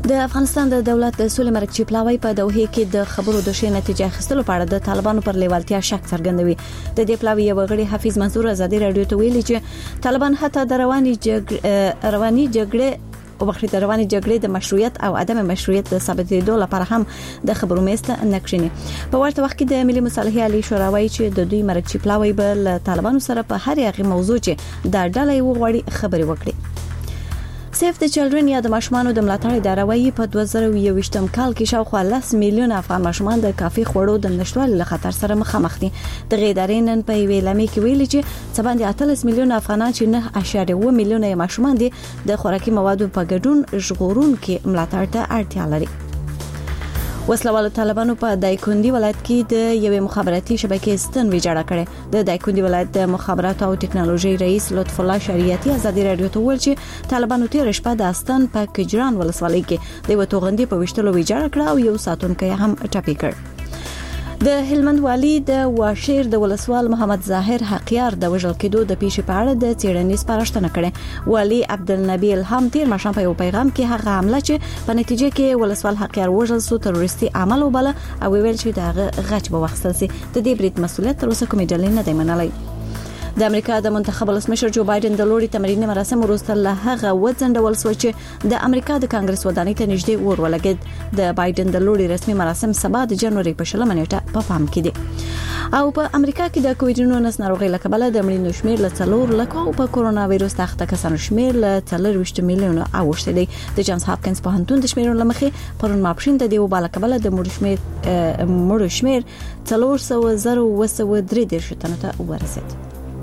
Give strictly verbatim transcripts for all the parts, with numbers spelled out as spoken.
د افغانستان د دولت د سولې مرکزي پلاوی په دوحه کې د خبرو د شې نتیجه اخیستلو په اړه د طالبانو پر لیوالتیا شک څرګندوي. د دې پلاوی یو غړي حفیظ منصور ازادي رادیو ته ویلي چې طالبان حتی د رواني جګړې رواني جګړې او بخښي د رواني جګړې د مشروعیت او عدم مشروعیت د ثابتېدو لپاره هم د خبرو میسته نکښیني. په ورته وخت کې د ملي مصالحې علی شوراوي چې د دوی مرکزي پلاوی به طالبانو سره په هر یغه موضوع چې د ډلې وغوړي خبري وکړي. سیف د چلډرن یا د ماشومانو د ملاتړ اداره وايي په دوه زره یوویشتم کال کې شاوخوا لس میلیون افغان ماشومان د کافي خوړو د نشټوالي له خطر سره مخامخ دي. د غیدارې نن په ویلې لمې کې ویلي چې څه باندې اتلس میلیون افغانان چې نه اشاریه و میلیون ماشومان دي د خوراکي موادو په ګډون ژغورون کې ملاتړ ته اړتیا لري. وسلوال طالبانو په دایکندي ولایت کې د یوې مخابراتي شبکې ستن ویجاړه کړې. د دایکندي ولایت د مخابرات او ټکنالوژي رئیس لطف الله شریعتي ازادي رادیو ته ویل چې طالبانو تیر شپه د استان په کجران ولسوالۍ کې د یو توغندي په وشتلو ویجاړه کړه او یو ساتونکی هم ټپي کړ. د هلمند والی د واشیر د ولسوال محمد ظاهر حقیار د وژل کېدو د پیښې په اړه د څېړنې سپارښتنه کړې. والی عبدالنبی الهام تیر ماښام په یو پیغام کې هغه حمله چې په نتیجه کې ولسوال حقیار وژل سو تروریستي عمل وبله او ویل چې دغه غچ به واخیستل شي. د دې برید مسؤلیت تر اوسه کومې ډلې نه دی منلی. د امریکا د منتخب ولسمشر جو بایدن د لوري تمریني مراسم وروسته له هغه وځنډول شو چې د امریکا د کانګرس ودانۍ ته نږدې اور ولګید. د بایدن د لوري رسمي مراسم سبا د جنوري په شلمه نیټه په پام کې دي. او په امریکا کې د کووډ نولس ناروغي له کبله د مړینو شمېر له څلور لکه او په کورونا وایروس تخته کسانو شمېر له څلور میلیونه اوښته دی. د جانز هاپکینز پوهنتون د شمیرونو لمخې پرون ماپښین د دیو بالا کبله د مړو شمېر مړو شمېر څلور سوه زره و سوه درې دېرش تنو ته ورسید.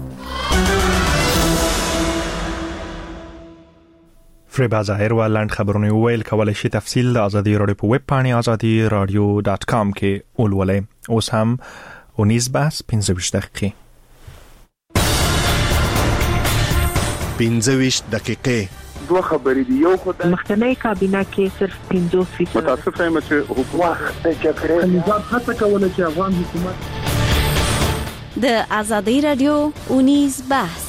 فریبا ظاهر و لاند خبرونه ویل کولای شي تفصیل د ازادي رادیو په ویب پاڼې ازادي رادیو ډاټ کام کې ولولئ. اوس هم اونیز بس پنځه ویشت دقیقې پنځه ویشت دقیقې دوه خبرې دي. یو خدای مخکنی کابینه کې صرف پنځوس فیصد متاسف یم چې حکومت د جګړې نظام هڅه کوله چې افغان حکومت د ازادي رادیو اونیز بس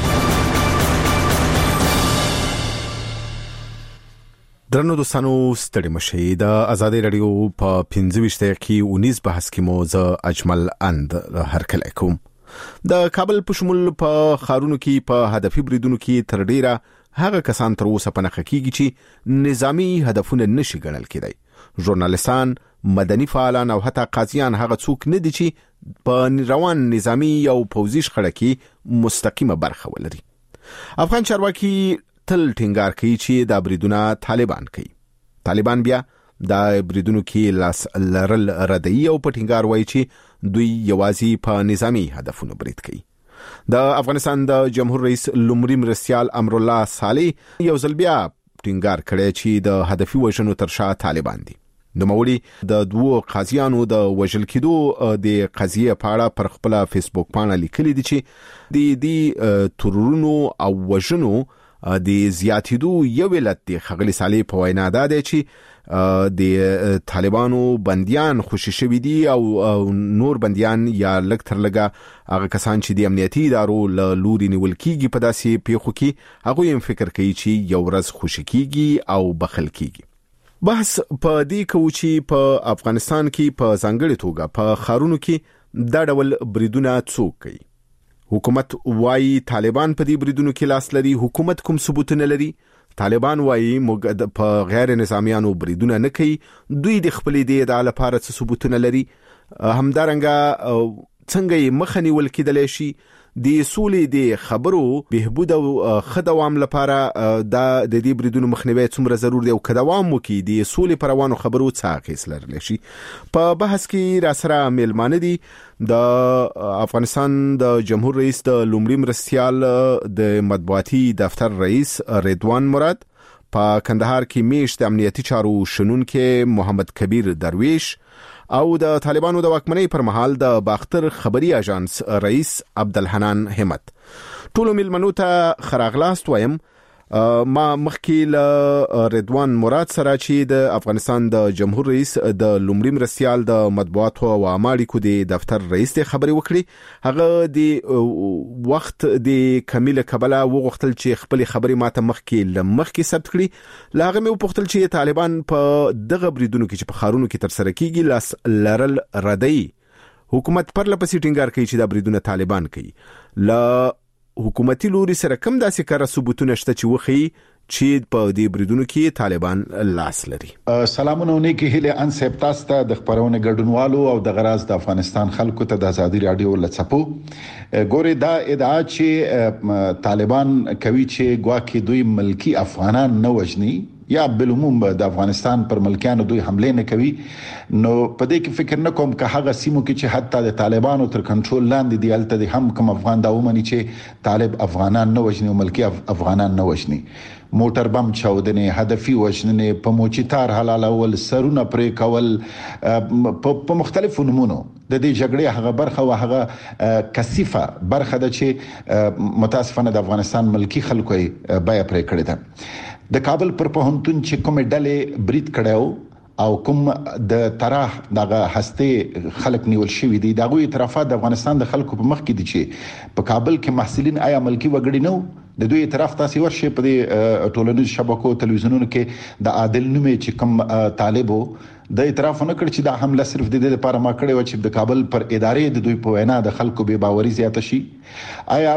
درنو دوستانو ستړي مشي. د ازادي رادیو په پنځه ویشت کې اونیز بحث کې مو زه اجمل اند هرکلی کوم. د کابل په شمول په خارونو کې په هدفي بریدونو کې تر ډیره هغه کسان تر اوسه په نخښه کېږي چې نظامی هدفونه نشي ګڼل کېدای. ژورنالستان، مدني فعالان او حتی قاضیان هغه څوک نه دي چې په روان نظامی او پوځي شخړه کې مستقیمه برخه ولري. افغان چارواکي تل ټینګار کوي چې دا بریدونه طالبان کوي. طالبان بیا دا بریدونو کې لاس لرل ردی او په ټینګار وایي چې دوی یوازې په نظامی هدفونو برید کوي. د افغانستان د جمهور رئیس لومړي مرستیال امر الله صالح یو ځل بیا ټینګار کړی چې د هدفي وژنو تر شا طالبان دي. نوموړي د دوو قاضیانو د وژل کېدو د قضیې په اړه پر خپل فیسبوک باندې لیکلي دي چې د دې ترورونو او وژنو د زیاتېدو یو علت دی. خغلی صالح په وینا دا دی چې د طالبانو بنديان خوشي شوي دي او نور بنديان یا لږ تر لږه هغه کسان چې د امنیتي ادارو له لوري نیول کېږي په داسې پیښو کې هغوی هم فکر کوي چې یو ورځ خوشي کېږي او بخل کېږي. بحث په دې کوو چې په افغانستان کې په ځانګړې توګه په خارونو کې دا ډول بریدونه څوک کوي. حکومت وايي طالبان په دې بریدونو کې لاس لري. حکومت کوم ثبوتونه لري؟ طالبان وايي موږ په غیر نظامیانو بریدونه نه کوي. دوی د خپل دې ادعا لپاره څه ثبوتونه لري؟ همدارنګه څنګه یې مخه نیول کېدلی شي؟ د سولې د خبرو بهبود او ښه دوام لپاره دا د دې بریدونو مخنیوی څومره ضرور دی او که دوام وکړي د سولې پر روانو خبرو څه اغېز لرلی شي؟ په بحث کې را سره میلمانه دي د افغانستان د جمهور رئیس د لومړي مرستیال د مطبوعاتي دفتر رئیس رضوان مراد، په کندهار کې میشت امنیتي چارو شنونکي محمد کبیر درویش او د طالبانو د واکمنۍ پر مهال د باختر خبري اژانس رئیس عبدالحنان همت. ټولو میلمنو ته خراغلاست وایم. ما مخکې له رضوان مراد سره چې د افغانستان د جمهور رئیس د لومړي مرستيال د مطبوعاتو او اړیکو د دفتر رئیس ته خبري وکړي. هغه د وخت د کمیله قبله وغوښتل چې خپل خبري ماته مخکې لمخکې ثبت کړي. لاغه مې وپوښتل چې طالبان په دغه بریدونو کې چې په خارونو کې تر سره کیږي لاس لرل ردی. حکومت پر لپسې ټینګار کوي چې دا بریدونه طالبان کوي. لا حکومتي لوري سره کم داسې کار ثبوتونه شته چې وخی چې په دې بریدونو کې طالبان لاس لري. سلامونه نیکی هله ان سپتاستا د خبرونه ګډونوالو او د غراز د افغانستان خلکو ته د ازادي رادیو لڅپو ګوري دا ادعا چې طالبان کوي چې ګواکې دوی ملکی افغانان نه وجني یا بالعموم د افغانستان پر ملکیانو دوی حمله نه کوي. نو په دې کې فکر نه کوم که هغه سیمو کې چې حتی د طالبانو تر کنټرول لاندې دی الته د هم کوم افغان دا ومني چې طالب افغانان نه وجني او ملکی افغانان نه وجني. موټر بم چاودنه، هدفي وژنه، په موچیتار حلالول، سرونه پرې کول په مختلفو نمونو د دې جګړې هغه برخه او هغه کثیفه برخه د چې متاسفانه د افغانستان ملکی خلکو یې بیا پرې کړی ده. د کابل پر پوهنتون چې کوم ډلې برید کړو او کوم د طرح دغه هسته خلک نیول شوی دي دغه اعترافات د افغانستان د خلکو په مخ کې دي چې په کابل کې محصلین آیا ملکی وګړي نو د دوی اعتراف تاسو ورشي په دې ټولنیزو شبکو تلویزیونونو کې د عادل نومې چې کوم طالبو د اعتراف نه کړ چې دا حمله صرف د دې لپاره ما کړې و چې د کابل پر ادارې د دوی په وینا د خلکو به باوري زیات شي. آیا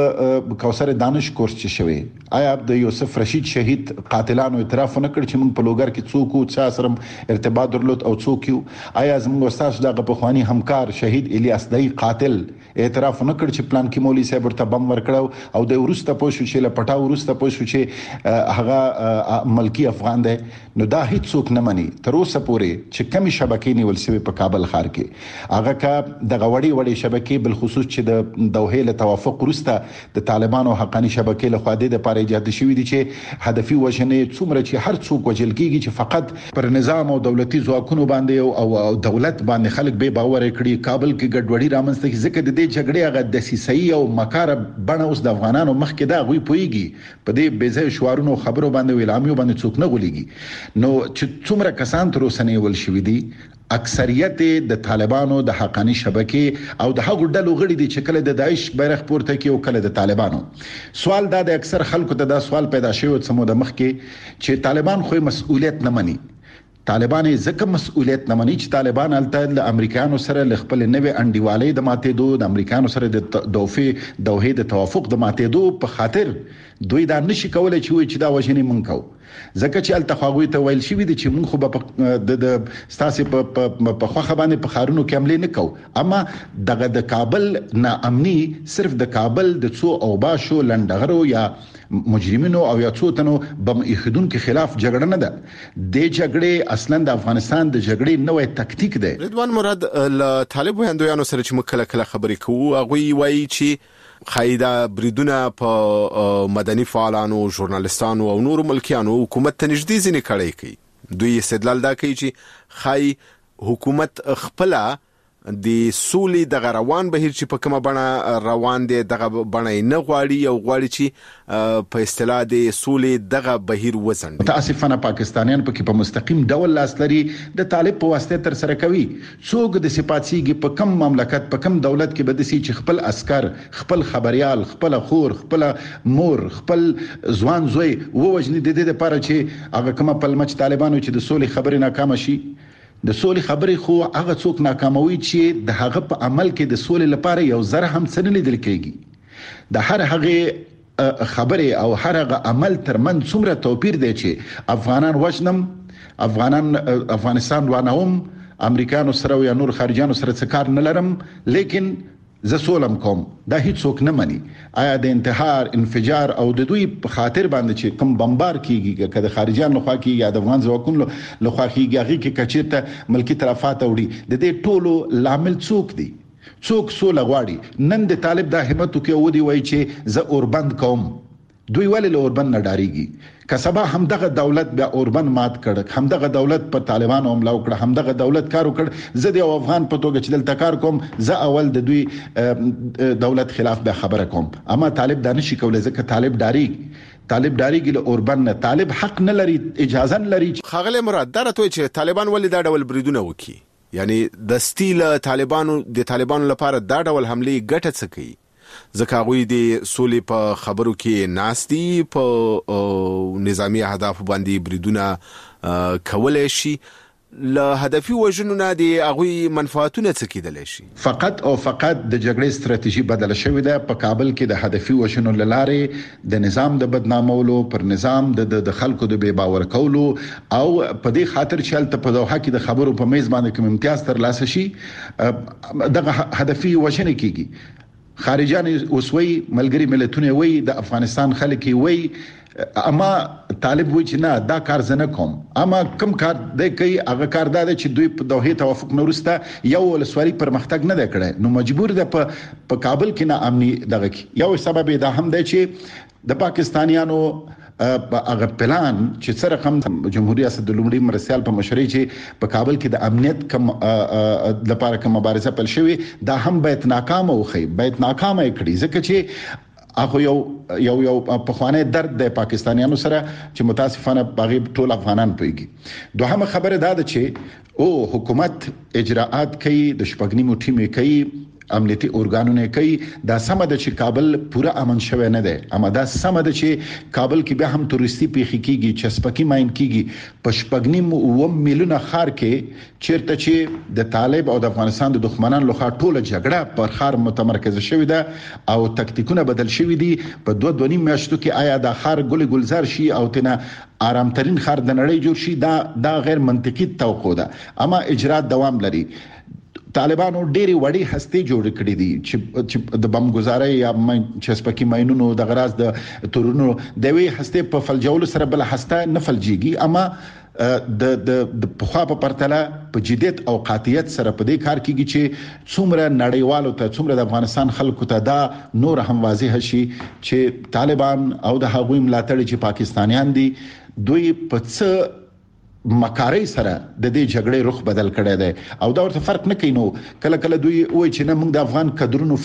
په کوثر دانش کورس چې شوی آیا د یوسف رشید شهید قاتلانو اعتراف نه کړ چې موږ په لوګر کې څوک او چا سره ارتباط درلود او څوک یو؟ آیا زموږ استاد دغه په خواني همکار شهید الیاس دای قاتل اعتراف نه کړ چې پلان کې مولوی صاحب ورته بم ورکړو او د ورسته پوه شو چې لپټا ورسته پوه شو چې هغه ملکی افغان دی؟ نو دا هیڅ څوک نه مني تر اوسه پورې چې کمی شبکې نیول شوی په کابل ښار کې. هغه کا د غوړی وړي شبکې بل خصوص چې د دوحې له توافق وروسته د طالبانو حقاني شبکې له خوا د لپاره ایجاد شوی دي چې هدفي وژنې څومره چې هر څوک وجل کیږي چې فقط پر نظام او دولتي ځواکونو باندې او دولت باندې خلک به باور کړي. کابل کې ګډوډي رامنځته کی ځکه د دې جګړې هغه د سیسي او مکار بڼه اوس د افغانانو مخ کې دا غوي پويږي په دې بيځه شوارونو خبرو باندې ویلامي باندې څوک نه غوليږي. نو چې څومره کسان تر اوسه ول شوی دي اکثریت د طالبانو د حقاني شبکې او د هغو ډلو غړي دي چې کله د داعش بیرغ پورته کوي او کله د طالبانو. سوال دا د اکثر خلکو ته دا سوال پیدا شوی سمو د مخ کې چې طالبان خو مسؤلیت نه مني. طالبان زکه مسؤلیت نه مني چې طالبان الته د امریکایانو سره ل خپل نوې انډیوالۍ د ماتېدو د امریکایانو سره د دوفې دوحې د توافق د ماتېدو په خاطر دوی دا نشي کولای چې چې دا وژنې مونږ کوو. ځکه چې التخواغوي ته ویل شي دي چې مونږ خو به د ستاسو په خوخه باندې په خارونو کې عملي نه کوو. اما دغه د کابل ناامني صرف د کابل د څو او باشو لندغرو یا مجرمینو او یا څو تنو بم ایخدون کې خلاف جګړه نه ده. د جګړې اصلا د افغانستان د جګړې نوې تکتیک ده. رضوان مراد ل طالب هندویانو سره چې مکله کله خبرې کوو هغه وایي چې خایدا بریدونه په مدني فعالانو ژورنالستانو او نور ملکیانو حکومت ته نږدې ځنې کړی کوي. دوی استدلال دا کوي چې خای حکومت خپل د سولې د روان بهیر چې په کومه بڼه روان دي دغه بڼه نه غواړي او غواړي چې په اصطلاح د سولې دغه بهیر وزن. متاسفانه پاکستانیان په کې په مستقیم ډول لاس لري د طالب په واسطه تر سره کوي. څوک د سپاتسیږي په کم مملکت په کم دولت کې بدسي چې خپل عسكر خپل خبريال خپل خور خپل مور خپل ځوان زوی ووجني د دې لپاره چې هغه کومه پلمچ طالبانو چې د سولې خبرې ناکام شي. د سولې خبرې خو هغه څوک ناکاموي چې د هغه په عمل کې د سولې لپاره یو ذره هم څه نه لیدل کېږي. د هر هغه خبرې او هر هغه عمل ترمن څومره توپیر دی چې افغانان وژنم افغانان افغانستان وانهم امریکانو سره یا نور خارجانو سره څه کار نه لرم لیکن زه سولم کوم. دا هیڅ څوک نه مني. آیا د انتحار انفجار او د دوی په خاطر باندې چې کوم بمبار کیږي کله خارجان لخوا کیږي یا د افغان ځواکونو لخوا کیږي هغه کې کچېته ملکی طرفات وړي د دې ټولو لامل څوک دی؟ څوک سوله غواړي؟ نن د طالب د همت کې ودی وای چې زه اوربند کوم. دوی ولې له اوربند نه ډاریږي؟ کسبه همدغه دولت بیا اوربند مات کړ همدغه دولت په طالبانو حمله وکړه همدغه دولت کار وکړ. زه د افغان په توګه چې دلته کار کوم زه اول د دوی دولت خلاف به خبره کوم. اما طالب دا نشي کولای ځکه طالب ډاری طالب ډاریږي له اوربن نه، طالب حق نه لري، اجازه نه لري. خاغله مراد دا راته چې طالبان ولې دا ډول بریدونه وکي، یعنی د ستیل طالبانو د طالبانو لپاره دا ډول حمله ګټه څه کوي؟ ځکه هغوی د سولې په خبرو کې ناستي، په نظامی اهداف باندې بریدونه کولای شي، له هدفي وژنو نه د هغوی منفعتونه څه کېدلی شي؟ فقط او فقط د جګړې ستراتیژي بدله شوې ده. په کابل کې د هدفي وژنو له لارې د نظام د بدنامولو، پر نظام د د خلکو د بې باور کولو، او په دې خاطر چې هلته په دوحه کې د خبرو په میز باندې کوم امتیاز ترلاسه شي، دغه هدفي وژنې کیږي. خارجان اوسوي، ملګری ملتونه وي، د افغانستان خلک وي، اما طالب وی چې نه دا کار زنه کوم. اما کوم کار د کوي هغه کار دا چې دوی په دوحه توافق نورسته یو ولسوالي پرمختګ نه کړي، نو مجبور ده په کابل کې نه امني دغه کې. یو سبب دا هم دی چې د پاکستانیانو هغه پلان چې سره کوم جمهوریت ریاست د لومړي مرستيال په مشرۍ چې په کابل کې د امنیت کم لپاره کوم مبارزه پل شوی، دا هم باید ناکام وخی، باید ناکام کړي، ځکه چې اخو یو یو یو په خوانه درد د پاکستانیانو سره چې متاسفانه باغی ټول افغانان پويږي. دوهمه خبره دا ده چې او حکومت اجراءات کوي، د شپږنیمو ټیم کوي، امنیتي اورګانونه کوي. دا سم ده چې کابل پورا امن شوی نه ده، اما دا سم ده چې کابل کې به هم تورستي پیخي کیږي، چسپکی ماین کیږي. په شپږنیم او میلیونه خار کې چیرته چې د طالب او د افغانستان د دښمنانو لخوا ټوله جګړه پر خار متمرکز شوې ده او تکتیکونه بدل شوې دي. په دوه دوه نیم میاشتو کې آیا دا خار ګل ګلزار شي او تنه آرامترین خار د نړۍ جوړ شي، دا دا غیر منطقي توقع ده. اما اجرات دوام لري. طالبانو ډېری وړي هستي جوړ کړې دي چې د بم گزارۍ یا چسپکی ماینونو د غراز د تورونو د وی هستي په فلجول سره بل هسته نه فلجيږي، اما د د د پخوا په پرتله په جديت او قاطعیت سره په دې کار کېږي چې څومره نړیوالو ته، څومره د افغانستان خلکو ته دا نور هم واضح شي چې طالبان او د هغوی ملاتړي چې پاکستانیان دي، دوی په څه مکارۍ سره د دې جګړې رخ بدل کړی دی. او دا ورته فرق نه کوي. نو کله کله دوی وایي چې نه موږ د افغان قدرونو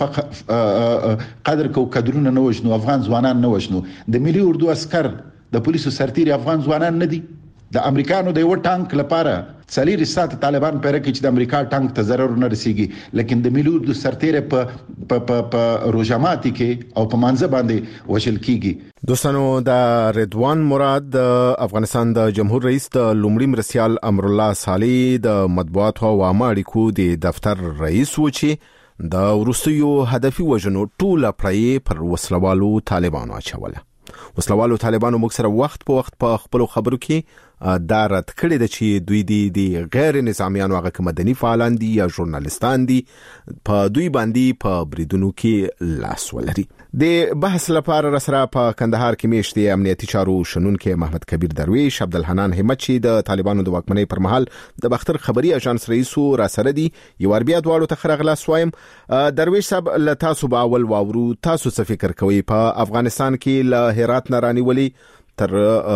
فق... قدر کو قدرونه نه وژنو، افغان ځوانان نه وژنو. د ملي اردو عسكر د پولیسو سرتیري افغان ځوانان نه دي. د امریکانو د یو ټانک لپاره څلور ساعت طالبان پیره کې چې د امریکا ټانک ته ضرر نه رسیږي، لیکن د ملي اردو سرتیري په په په روجاماتي کې او په مانزه باندې وشل کیږي. دوستانو، د رضوان مراد د افغانستان د جمهور رئیس د لومړي مرستيال امر الله صالح د مطبوعات او عامه اړیکو د دفتر رئیس و چې د ورستیو هدفي وژنو ټول پړې پر وسلوالو طالبانو اچوله. وسلوالو طالبانو موږ سره وخت په وخت په خپل خبرو کې دا رد کړی د چې دوی دي د غیر نظامیانو هغه کوم مدني فعالان دي یا ژورنالستان دي په دوی باندې په بریدونو کې لاس ولري. د بحث لپاره را سره په کندهار کې میشتي امنیتي چارو شنونکو محمد کبیر درویش، عبدالحنان همت چې د طالبانو د واکمنۍ پر مهال د بختر خبري اژانس رئیس را سره دي. یو اربیا دواړو ته خرغلا سوایم. درویش صاحب، ل تاسو به اول واورو، تاسو څه فکر کوئ په افغانستان کې له هرات نه رانیولي تر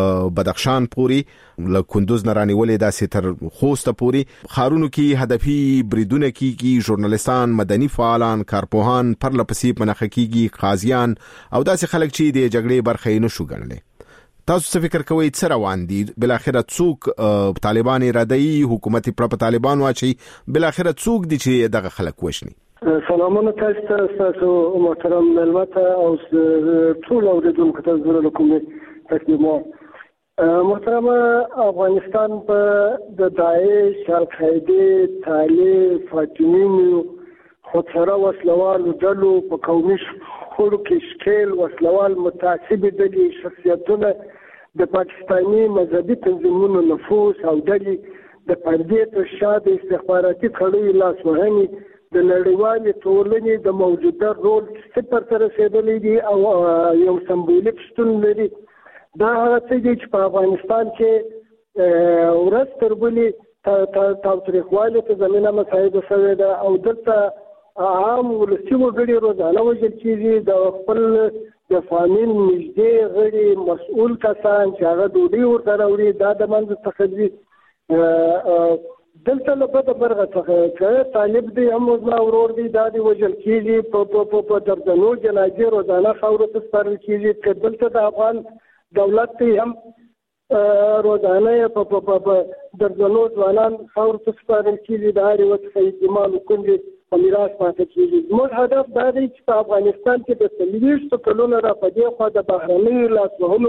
بدخشان پوری، له کندوز نه رانیولې داسې تر خوست پوری خارونو کې هدفي بریدونه کیږي، ژورنالستان، مدني فعالان، کارپوهان پر لپسې منخه کیږي، قاضیان او داسې خلک چې د جګړې برخې نه شو ګڼلې. تاسو څه فکر کوئ څه روان دي؟ بل اخره څوک طالبان ارادي حکومت پر طالبان واچي؟ بل اخره څوک دي چې دغه خلک وښني؟ سلامونه تاسو ته، تاسو محترم ملمت او ټول اوریدونکو ته زړه کوم تقدیمو. محترم، افغانستان په د داعش، القاعده، طالب، فاطمیینو، خودسره وسلوالو ډلو په قومي خړو کې شکل وسلوال متعصب دي شخصیتونه د پاکستاني مذهبي تنظیمونو نفوذ او ډلې د پردې تر شا د استخباراتي کړیو لاسوهنې د نړیوالې ټولنې د موجوده رول صفر ته رسېدلی دي او یو سمبولیک شتون لري. دا هغه څه دي چې په افغانستان کې ورځ تر بلې تاوتریخوالي ته زمینه مساعده شوې ده او دلته عام ولسي وګړي روزانه وژل کېږي. د خپل د فامیل نږدې غړي مسؤل کسان چې هغه ډوډۍ ورته راوړي دا د منځه څخه دي. دلته له بده برغه څخه که طالب دی هم زما ورور دی دا دی وژل کېږي، په دردنو جنازې روزانه خاورو ته سپارل کېږي. که دلته د افغان دولت ته هم روزانه په په درځلو ځوانان خاور ته سپارل کېږي د هر یو څه احتمال کوي په میراث پاتې کېږي. زموږ هدف دا دی چې په افغانستان کې د څلوېښتو کلونو را په دې خوا د بهرنیو لاسوهنو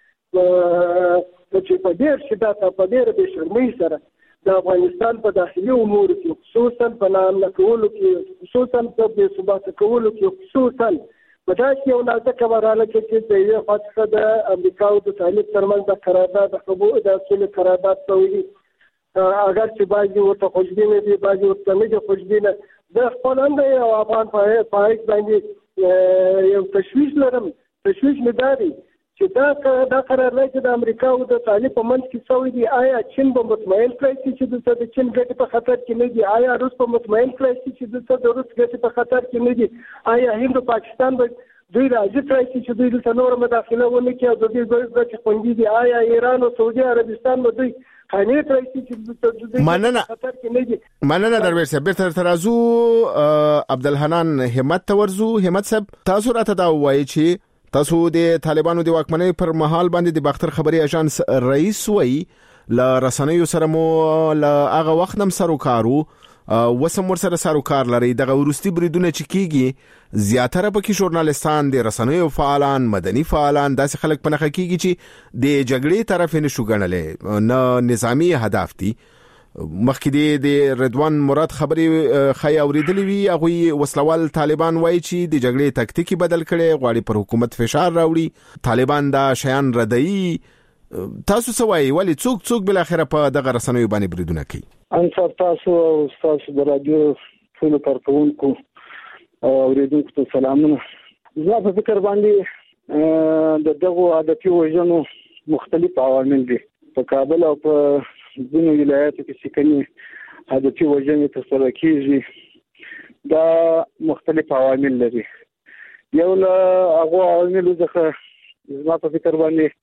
چې په ډېر شدت او په ډېره بې شرمۍ سره د افغانستان په داخلي امورو کې خصوصا په ناامنه کولو کې خصوصا په بې ثباته کولو کې خصوصا په داسې یو نازکه مرحله کې چې د یوې خوا څخه د امریکا او د طالب ترمنځ د قرارداد د صلحې قرارداد شوی اگر چې بعضې ورته خوشبینه دي بعضې ورته نه دي خوشبینه. د خپل هم د یو افغان په حیث باندې یو تشویش لرم. تشویش مې دا دی چې دا دا قرارداد چې د امریکا او د طالب په منځ کې شوی دی آیا چین به مطمئن کړی شي چې دلته د چین ګټې په خطر کې نه دي؟ آیا روس به مطمئن کړی شي چې دلته د روس ګټې په خطر کې نه دي؟ آیا هند او پاکستان به دوی راځي کړی شي چې دوی دلته نور مداخله ونه کړي او د دوی ګټې خوندي دي؟ آیا ایران او سعودي عربستان به دوی خانه کړی شي چې دلته د مننه خطر کې نه دي؟ مننه درویش صاحب. بیرته ترازو عبدالحنان همت تورزو. همت صاحب تاسو راته دا وایي چې تاسو د طالبانو د واکمنۍ پر مهال باندې د باختر خبري اژانس رئیس وای ل رسنیو سره مو ل هغه وخت نم سروکارو وسم ور سره سروکار لري. دغه ورستي بریدونه چې کیږي زیاتره پکې ژورنالستان د رسنیو فعالان مدني فعالان داسې خلک پنهخه کیږي چې د جګړې طرف نه شو ګڼلې نه نظامی هدف دي. مخکې د رضوان مراد خبري خای اوریدلې وی هغه وسلوال طالبان وایي چې د جګړې تکتیکي بدل کړي غواړي پر حکومت فشار راوړي. طالبان دا شیان ردایي. تاسو سوای ولی څوک څوک بل اخره په دغه رسنیو باندې بریدونه کوي؟ انصاف تاسو او تاسو د رادیو ټول کارکونکو او اوریدونکو ته سلامونه. زما په فکر باندې د دغه عادتي وژنو مختلف عوامل دي. په کابل او په ځینو ولایاتو کې چې کومې عادتي وژنې ترسره کېږي دا مختلف عوامل لري. یو له هغو عواملو څخه زما په فکر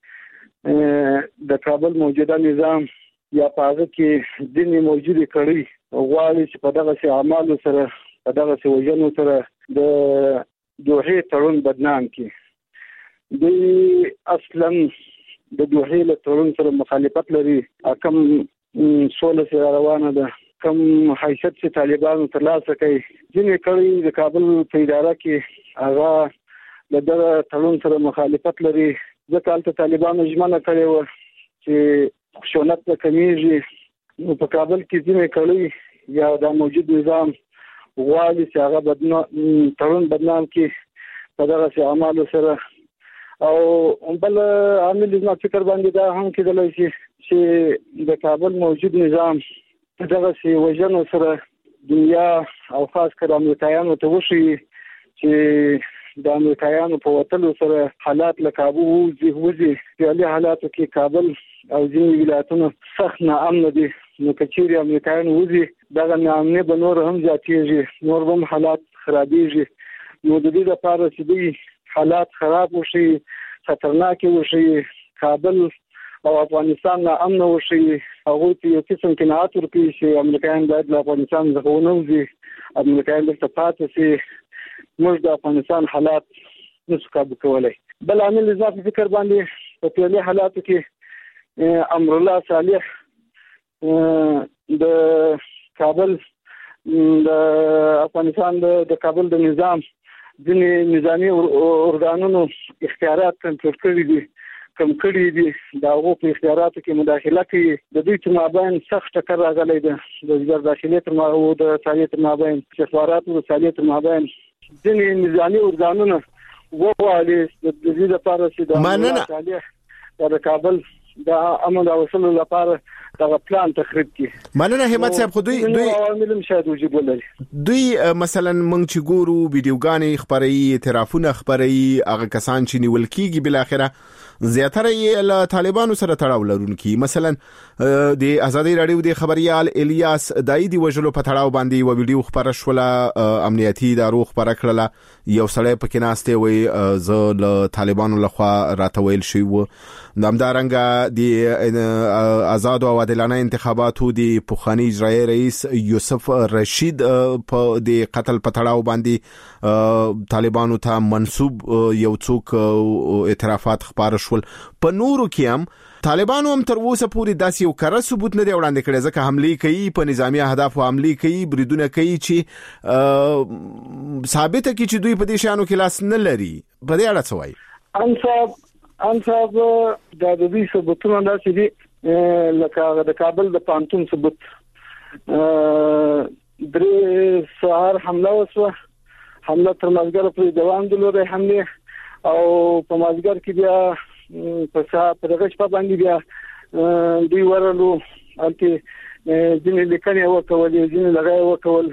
باندې د کابل موجوده نظام یا په هغه کې ځینې موجودې کړۍ غواړي چې په دغسې اعمالو سره په دغسې وژنو سره د دوحې تړون بدنام کړي. دوی اصلا د دوحې له تړون سره مخالفت لري. کوم سوله سره روانه ده کوم حیثیت چې طالبانو ترلاسه کوي ځینې کړي د کابل په اداره کې هغه د دغه تړون سره مخالفت لري. ځکه هلته طالبانو ژمنه کړې وه چې خشونت به کمیږي. نو په کابل کې ځینې کړي یا دا موجود نظام غواړي چې هغه تړون بدنام کړي په دغسې اعمالو سره. او بل عامل زما فکر باندې دا هم کېدلی شي چې د کابل موجود نظام په دغسې وژنو سره دنیا او خاص کر امریکایانو ته وښیي چې د امریکایانو په وتلو سره حالات له کابو وځي وځي فعلي حالاتو کې کابل او ځینې ولایتونه سخت ناامنه دي. نو که چیرې امریکایان وځي دغه ناامني به نور هم زیاتېږي نور به هم حالات خرابېږي. نو د دې لپاره چې دوی حالات خراب وشي خطرناک وشي کابل او افغانستان نا امن وشي هغه ته یو قسم قناعت ورکړي چې امریکایان باید له افغانستان څخه ونوځي امریکایان دلته پاتې شي موږ د افغانستان حالات نشو کابو کولای. بل عامل زما په فکر باندې په ټولي حالاتو کې امر الله صالح د کابل د افغانستان د کابل د نظام ځینې نظامي ارګانونو اختیارات کنټرول کړي دي کم کړي دي د هغو په اختیاراتو کې مداخله کوي. د دوی تر مابین سخت ټکر راغلی دی د وزارت داخلې تر او د څارنې تر مابین استخباراتو د څارنې تر مابین ځینې نظامي ارګانونه وغواړي د دې لپاره چې د مننه د کابل د امن او وصول لپاره دا پلان تخریب کی. مننه همت صاحب. خو دوی دوی عوامل مشاهد وجود ولري. دوی مثلا مونږ چې ګورو ویډیوګانې خبري اعترافونه خبري هغه کسان چې نیول کیږي بل اخره زیاتره یې له طالبانو سره تړاو لرونکي. مثلا د ازادي رادیو د خبريال الیاس دایدي وجلو په تړاو باندې و ویډیو خبره شوله امنیتي ادارو خبره کړله یو سړی پکې ناشته وي ز له طالبانو لخوا راتویل شوی و. نامدارنګه د آزاد او عادلانه انتخاباتو د پوخانی اجرایی رئیس یوسف رشید په د قتل پتړاو باندې طالبانو ته منسوب یو څوک اعترافات خبر شول. په نورو کې هم طالبانو هم تر اوسه پورې داسې یو کره ثبوت نه دی وړاندې کړی، ځکه حمله کوي په نظامی اهداف او حمله کوي بریدونه کوي چې ثابته کی چې دوی په دې شانو کې لاس نه لري. په دې اړه څه وایي؟ ان صاحب ان صاحب د دې ثبوتونه داسې دي لکه د کابل د پانتون ثبوت درې سهار حمله وسوه، حمله تر مازیګر پورې دوام درلوده حمله، او په مازیګر کې بیا په صاحب په دغه شپه باندې بیا دوی ورلو انته ځینې لیکنې وکولې، ځینې لغای وکول،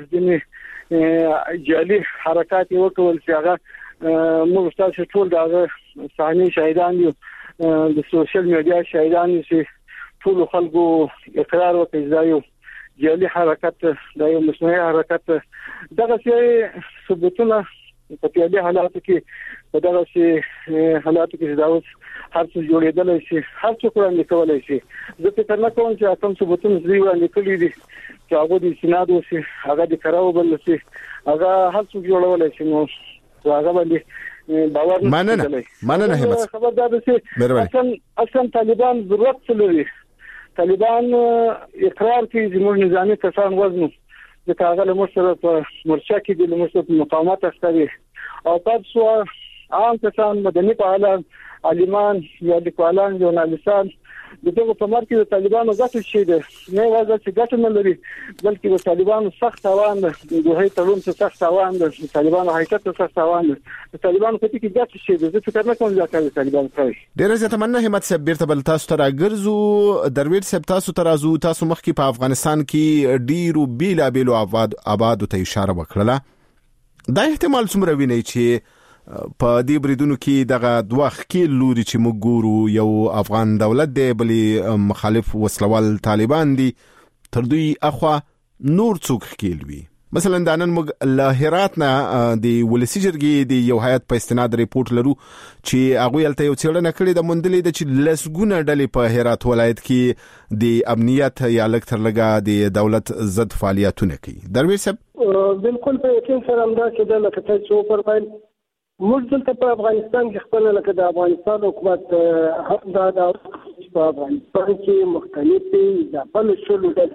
ځینې جعلي حرکات وکول چې هغه موږ تاسو ټول دغه صحنه شاهدان یو، د سوشل میډیا شاهدان چې ټول خلکو اقرار وکړي دا یو جعلي حرکت، دا یو مصنوعي حرکت. دغه څه ثبوتونه په دې حالاتو کې په دغه شي حالاتو کې دا اوس هر څه جوړېدل شي، هر څه وړاندې کولای شي. زه فکر نه کوم چې کوم ثبوتونه دوی وړاندې کړي دي چې هغه د سیناد وسی، هغه د کراو بل شي، هغه هر څه جوړولای شي. نو هغه باندې باور نه مننه مننه همت خبردار دي اصلا اصلا طالبان ضرورت لري. طالبان اقرار کوي زموږ نظامی کسان وزنو د کاغله مشره په مرچا کې د مشرف مقاومت اختري او تاسو عام کسان مدني فعالان عالمان یا لیکوالان ژورنالیستان دغه په مار کې د طالبانو ګټه شي ده نه وځي چې ګټه نه لري بلکې د طالبانو سخت توان ده د هي تړون څخه سخت توان ده د طالبانو حرکت څخه سخت توان ده د طالبانو په کې ګټه شي ده چې فکر نه کوم ځکه طالبان کوي. ډیر زیاته مننه همت صاحب. بیرته بل تاسو ته راګرځو درویش صاحب، تاسو ته راځو. تاسو مخکې په افغانستان کې ډیرو بیلا بیلو آباد آباد ته اشاره وکړه. دا احتمال څومره ویني چې په دې بریدونو کې دغه دوه خکیل لوري چې موږ ګورو، یو افغان دولت دی بلې مخالف وسلوال طالبان دي، تر دوی اخوا نور څوک خکیل وي. مثلا د نن موږ له هرات نه د ولسی جرګې د یو هیئت په استناد ریپورت لرو چې هغه یلته یو څېړنه کړې د مندلې د چې لسګونه ډلې په هرات ولایت کې د امنیت یا لکتر لګا د دولت ضد فعالیتونه کوي. درویش صاحب بالکل په یقین سره هم دا چې د لکه څو پر فایل موږ دلته په افغانستان کې خپل لکه د افغانستان حکومت حق دا د په افغانستان کې مختلفې د خپل شلو د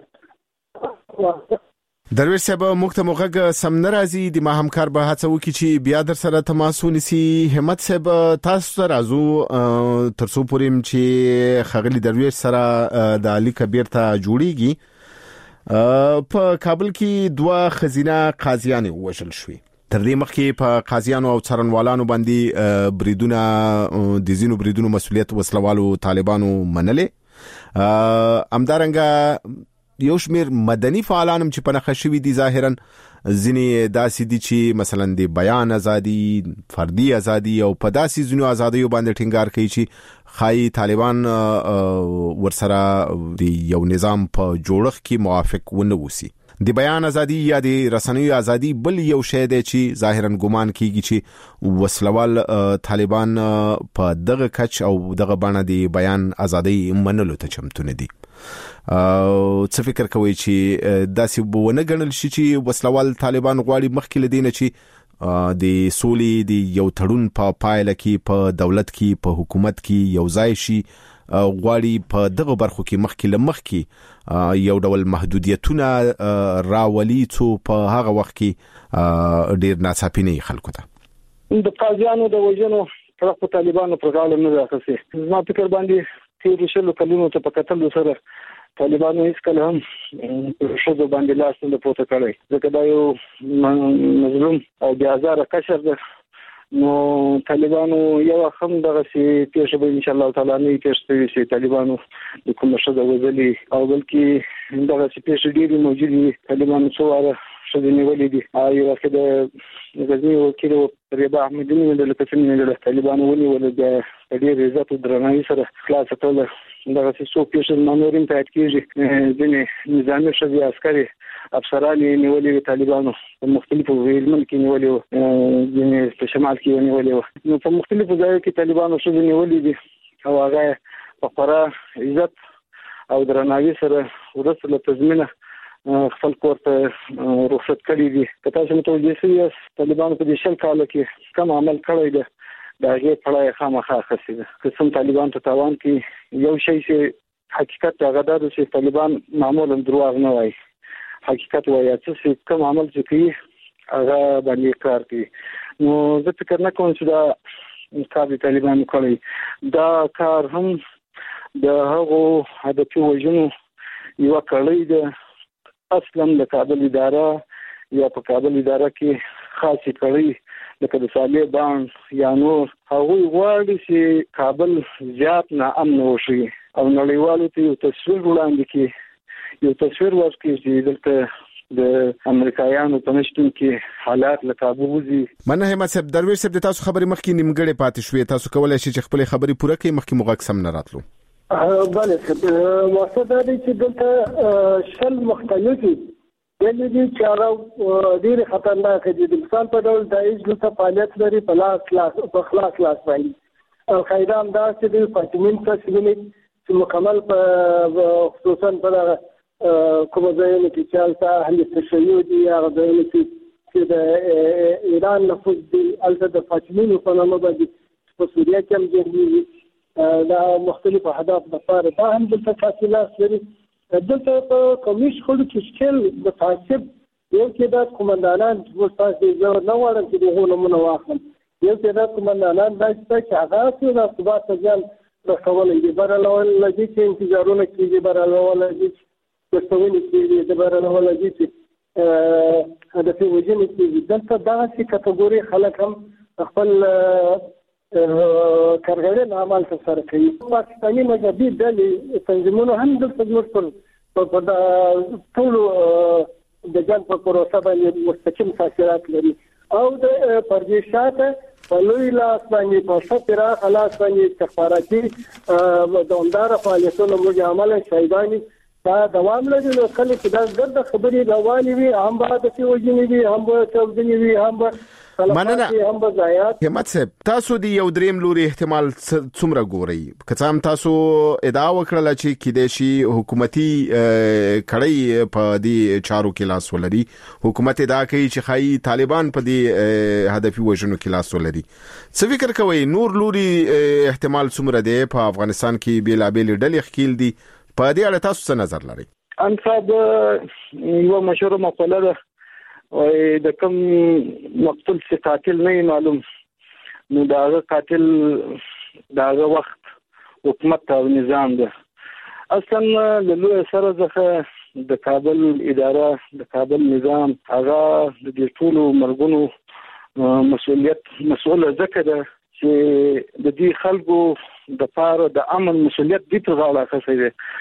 درویش صاحب موږ ته موږ سم ناراضي د ما همکار به هڅه وکړي چې بیا در سره تماس ونیسي. همت صاحب تاسو ته راځو تر څو پورې چې خغلی درویش سره د علي کبیر ته جوړیږي. په کابل کې دوه خزینه قاضیان وژل شوي. تر دې مخکې په قاضیانو او څارنوالانو باندې بریدونه د زینو بریدونو مسولیت وسلوالو طالبانو منلې. امدارنګه یو شمیر مدني فعالانم چې په نخښه شوي دي ظاهرا ځینې داسې دي چې مثلا د بیان ازادي، فردي ازادي او په داسې ځینو ازادیو باندې ټینګار کوي چې خای طالبان ورسره د یو نظام په جوړښت کې موافق ونه وسی. د بیان ازادي یا د رسنیو ازادي بل یو شی دی چې ظاهرا ګمان کیږي چې وسلوال طالبان په دغه کچ او دغه باندې د بیان ازادي منلو ته چمتو نه دي. څه فکر کوي چې داسې بونه غنل شي چې وسلوال طالبان غواړي مخکې لدینه چې د سولې د یو تړون په پایله کې په دولت کې په حکومت کې یو ځای شي، غواړي په دغه برخو کې مخکې لمخ کې یو ډول محدودیتونه راولي څو په هغه وخت کې ډیر ناڅاپي نه خلکو ته د قاضیانو د وژنو طرف په طالبانو پر غاړه نه راخسي. زما فکر باندې تیر شلو کلونو ته په کتل سره طالبانو هیڅ کله هم شوزو باندې لاس نه پورته کړی، ځکه دا یو مظلوم او بیا زاره کشر ده. نو طالبانو یو هم دغه سي پیښه به ان شاء الله تعالی نه پیښه شي. طالبانو د کوم شوزو وزلي او بلکې دغه سي پیښه ډیره موجوده. طالبانو څو واره شوزو نیولې دي. آی راکه د غزنی وکیل رباح احمدی د لکتنې د طالبانو ونیول د ډیر عزت او درناوي سره خلاص کړل. دغه څو پیښې مامورین ته کېږي ځینې نظامی شوزي عسکري افسران نیولې طالبانو په مختلفو ویلمن کې نیولې، ځینې په شمال کې نیولې. نو په مختلفو ځایو کې طالبانو شوزي نیولې دي او هغه په خورا عزت او درناوي سره ورسره له تضمینه خپل کور ته رخصت کړی دي. که تاسو متوجه شئ طالبانو په دې شل کال کې کوم عمل کړی دی دا هغه پړای خامخا خسي ده. که څوم طالبان ته تاوان کې یو شی چې حقیقت هغه دا چې طالبان معمولا دروغ نه وایي، حقیقت وایي چې کوم عمل چې کوي هغه باندې کار کوي. نو زه فکر نه کوم چې دا کار طالبان کوي. دا کار هم د هغو هدفي وژنو یو کړی دی. اصلا د کابل اداره یا په کابل اداره کې خاصی کړی لکه د صالح بانک یا نور هغوی غواړي چې کابل زیات ناامن وشي او نړیوالو ته یو تصویر وړاندې کړي، یو تصویر ورکړي چې دلته د امریکایانو په نشتون کې حالات له کابو وځي. منه همت صاحب درویش صاحب د تاسو خبرې مخکې نیمګړې پاتې شوې، تاسو کولای شئ چې خپل خبرې پوره کړئ مخکې موږ سم نه راتلو. بله مقصد دا دی چې دلته شل مختلفي یعنی دي چې هغه ډېر خطرناک دي. د مثال په ډول داعش دلته فعالیت لري په لاس لاس په خلاص لاس باندې. القاعده هم داسې دي فاطمین تسلیمي چې مکمل په خصوصا په کومه ځایونه کې چې هلته اهل تشیع دي، هغه ځایونه چې د ایران نفوذ دي هلته د فاطمینو په نامه باندې په سوریه کې هم جنګېږي. دا مختلف اهداف لپاره دا هم دلته فاصله لري. دلته په قومي شخړو کې شکل د تعصب یو کې د قومندانان مستاسي زور نه وړم چې دغه نمونه واخلم، یو کې د قومندانان د چې هغه څه د ثبات ځان د کولای دي برالول لږی چې انتظارونه کیږي، برالول لږی چې څه کیږي، د برالول لږی چې هدف وجنه کیږي. دلته دا چې کټګوري خلک هم خپل کارګران عمل ترسره کوي. پاکستاني مذهبي ډلې تنظیمونه هم دلته زموږ په ټولو د جنګ په پروسه باندې مستقیم تاثیرات لري او د پردې شاته په لوی لاس باندې په سپیرا خلاص باندې استخباراتي دوامدار فعالیتونه موږ عمل شایداني دا دوام لري. نو کله چې دا ګرد خبرې روانې وي هم به د وجنې وي هم به چوبدنې وي هم به مننه. همت صاحب تاسو دی یو دریم لوري احتمال څومره ګورئ؟ که څه هم تاسو ادعا وکړه چې کېدای شي حکومتي کړۍ په دې چارو کې لاس ولري، حکومت ادعا کوي چې خایي طالبان په دې هدفي وژنو کې لاس ولري. څه فکر کوئ نور لوري احتمال څومره دی؟ په افغانستان کې بیلابېل ډلې ښکیل دي، په دې اړه تاسو څه نظر لرئ؟ انصاب یو مشهور مقوله ده وای د کوم مقتول چې قاتل نه معلوم، نو دا قاتل دا وخت حکومت او نظام ده. اصلا له لوی سره ځخه د کابل اداره د کابل نظام هغه د دې ټولو مرګونو مسؤلیت مسؤل ځکه ده چې د دې خلکو د پاره د امن مسؤلیت دې په غاړه اخیستی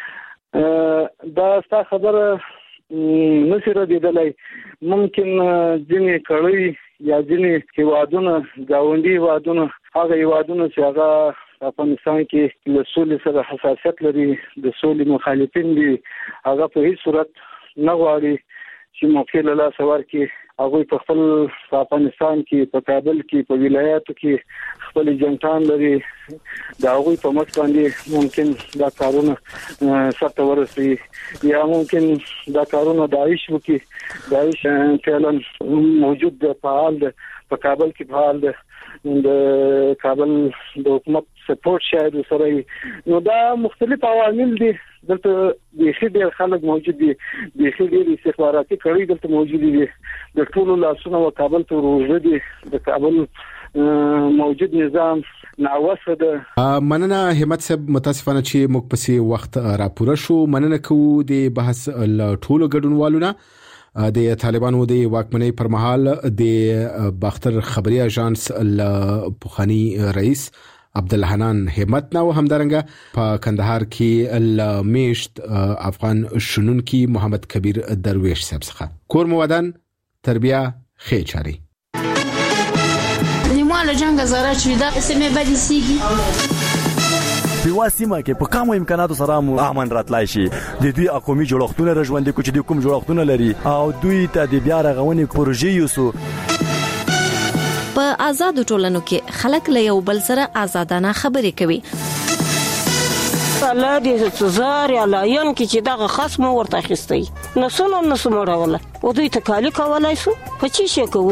دی. دا ستا خبره نشي ردیدلی. ممکن ځینې کړۍ یا ځینې هیوادونه ګاونډي هیوادونه هغه هیوادونه چې هغه افغانستان کې له سولې سره حساسیت لري، د سولې مخالفین دي، هغه په هیڅ صورت نه غواړي چې موقع له لاسه ورکړي. هغوی په خپل افغانستان کې په کابل کې په ولایاتو کې خپل جنټان لري، د هغوی په مټ باندې ممکن دا کارونه سرته ورسوي یا ممکن دا کارونه داعش وکړي. داعش فعلا موجود ده، فعال ده، په کابل کې فعال ده، د کابل د حکومت سپورټ شاید سره. نو دا مختلف عوامل دي. دلته د ښه ډېر خلک موجود دي، د ښه ډېر استخباراتي کړۍ دلته موجود دي، د ټولو لاسونه و کابل ته ورغلي دي. د کابل موجود نظام ناوسه ده. مننه همت صاحب، متاسفانه چې موږ پسې وخت را پوره شو. مننه کوو د بحث ټولو ګډونوالو نه. د طالبانو د واکمنۍ پر مهال د باختر خبري اژانس پوخانی رئیس عبدالحنان همت نو همدارنګه په کندهار کې المیشت افغان شنونکي محمد کبیر درویش صاحب څخه کور مودان تربیه خې چاري نیمه له جنگ زاره چې دا اسمه بدی سیږي په واسمه کې په کوم امکاناتو سره مو امن راتلای شي. د دوی اقومي جوړښتونه رژوندې کوچ د کوم جوړښتونه لري او دوی ته د بیا رغونې پروژې یوسو. په آزاد ټولنو کې خلک له یو بل سره آزادانه خبرې کوي. مثلا د زار یا لاین کې چې دغه خصم ورته اخیستی نو څنګه نو سمړوله او دوی ته کالی کولای شو په چی شي کوو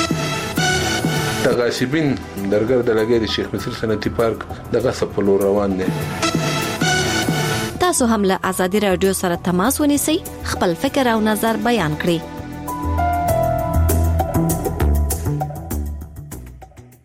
تغاسبین درګر د لګي د شیخ مصر صنعتي پارک دغه سپلو روان دي. تاسو هم له آزادي رادیو سره تماس ونیسئ، خپل فکر او نظر بیان کړئ.